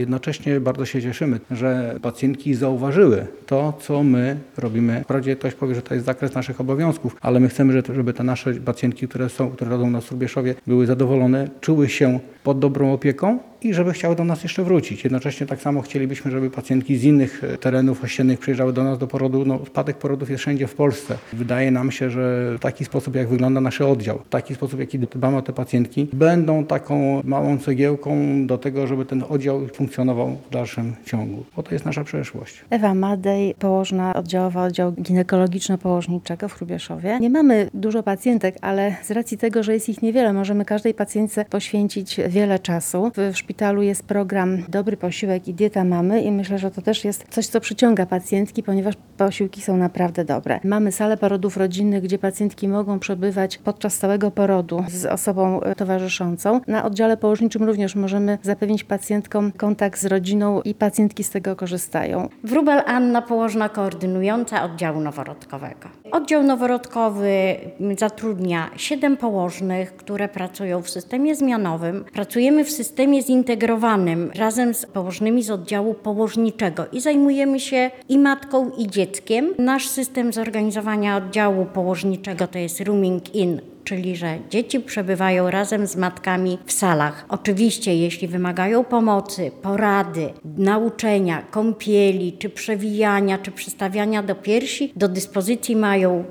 Jednocześnie bardzo się cieszymy, że pacjentki zauważyły to, co my robimy. Wprawdzie ktoś powie, że to jest zakres naszych obowiązków, ale my chcemy, żeby te nasze pacjentki, które rodzą nas w Hrubieszowie, były zadowolone, czuły się pod dobrą opieką i żeby chciały do nas jeszcze wrócić. Jednocześnie tak samo chcielibyśmy, żeby pacjentki z innych terenów ościennych przyjeżdżały do nas do porodu. Spadek porodów jest wszędzie w Polsce. Wydaje nam się, że w taki sposób, jak wygląda nasz oddział, w taki sposób, jaki dbamy o te pacjentki, będą taką małą cegiełką do tego, żeby ten oddział funkcjonował w dalszym ciągu, bo to jest nasza przyszłość. Ewa Madej, położna oddziałowa oddziału ginekologiczno-położniczego w Hrubieszowie. Nie mamy dużo pacjentek, ale z racji tego, że jest ich niewiele, możemy każdej pacjentce poświęcić wiele czasu. W szpitalu jest program Dobry Posiłek i Dieta Mamy i myślę, że to też jest coś, co przyciąga pacjentki, ponieważ posiłki są naprawdę dobre. Mamy salę porodów rodzinnych, gdzie pacjentki mogą przebywać podczas całego porodu z osobą towarzyszącą. Na oddziale położniczym również możemy zapewnić pacjentkom kontakt z rodziną i pacjentki z tego korzystają. Wróbel Anna, położna koordynująca oddziału noworodkowego. Oddział noworodkowy zatrudnia 7 położnych, które pracują w systemie zmianowym. Pracujemy w systemie zintegrowanym razem z położnymi z oddziału położniczego i zajmujemy się i matką, i dzieckiem. Nasz system zorganizowania oddziału położniczego to jest rooming in, czyli że dzieci przebywają razem z matkami w salach. Oczywiście, jeśli wymagają pomocy, porady, nauczenia, kąpieli, czy przewijania, czy przystawiania do piersi, do dyspozycji mają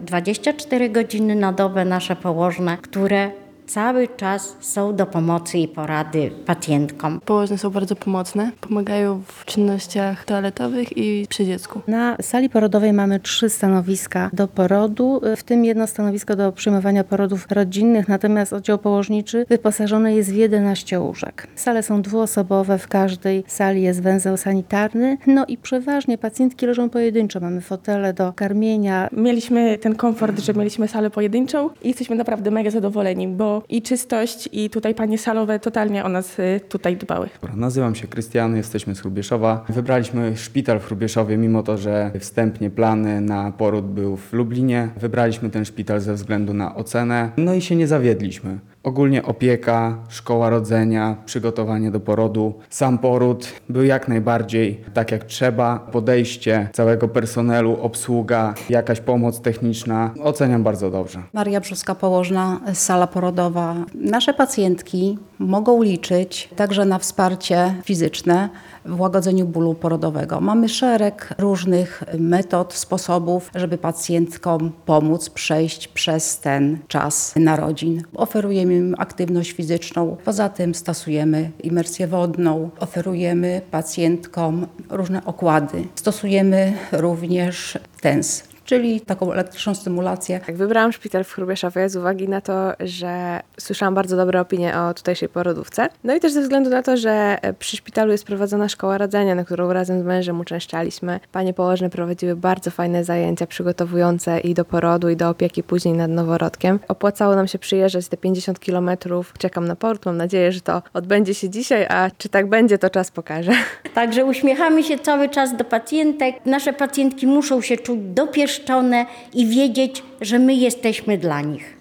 24 godziny na dobę nasze położne, które cały czas są do pomocy i porady pacjentkom. Położne są bardzo pomocne, pomagają w czynnościach toaletowych i przy dziecku. Na sali porodowej mamy 3 stanowiska do porodu, w tym 1 stanowisko do przyjmowania porodów rodzinnych, natomiast oddział położniczy wyposażony jest w 11 łóżek. Sale są dwuosobowe, w każdej sali jest węzeł sanitarny, no i przeważnie pacjentki leżą pojedynczo. Mamy fotele do karmienia. Mieliśmy ten komfort, że mieliśmy salę pojedynczą i jesteśmy naprawdę mega zadowoleni, bo i czystość, i tutaj panie salowe totalnie o nas tutaj dbały. Nazywam się Krystian, jesteśmy z Hrubieszowa. Wybraliśmy szpital w Hrubieszowie, mimo to, że wstępnie plany na poród był w Lublinie. Wybraliśmy ten szpital ze względu na ocenę, no i się nie zawiedliśmy. Ogólnie opieka, szkoła rodzenia, przygotowanie do porodu, sam poród był jak najbardziej tak jak trzeba. Podejście całego personelu, obsługa, jakaś pomoc techniczna oceniam bardzo dobrze. Maria Brzoska, położna, sala porodowa. Nasze pacjentki mogą liczyć także na wsparcie fizyczne w łagodzeniu bólu porodowego. Mamy szereg różnych metod, sposobów, żeby pacjentkom pomóc przejść przez ten czas narodzin. Oferujemy im aktywność fizyczną, poza tym stosujemy imersję wodną, oferujemy pacjentkom różne okłady. Stosujemy również TENS, czyli taką elektryczną stymulację. Wybrałam szpital w Hrubieszowie z uwagi na to, że słyszałam bardzo dobre opinie o tutejszej porodówce. No i też ze względu na to, że przy szpitalu jest prowadzona szkoła rodzenia, na którą razem z mężem uczęszczaliśmy. Panie położne prowadziły bardzo fajne zajęcia przygotowujące i do porodu, i do opieki później nad noworodkiem. Opłacało nam się przyjeżdżać te 50 kilometrów. Czekam na poród, mam nadzieję, że to odbędzie się dzisiaj, a czy tak będzie, to czas pokaże. Także uśmiechamy się cały czas do pacjentek. Nasze pacjentki muszą się czuć dopieszczone i wiedzieć, że my jesteśmy dla nich.